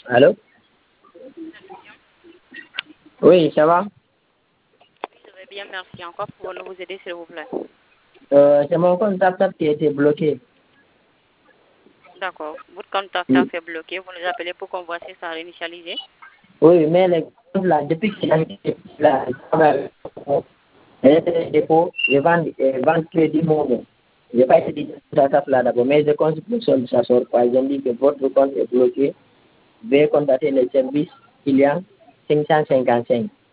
Allô? Oui, ça va? Je vais bien, merci. Encore pouvons-nous vous aider, s'il vous plaît? C'est mon compte TapTap qui a été bloqué. D'accord. Votre compte TapTap Oui, est bloqué. Vous nous appelez pour qu'on voit si ça a réinitialisé. oui, mais les comptes là, depuis qu'il a été là, je travaille avec les dépôts, je vends crédit mon. Je n'ai pas été dit TapTap là d'abord, mais je consulte de ça sort pas. Ils ont dit que votre compte est bloqué. Veuillez contacter le service client 555.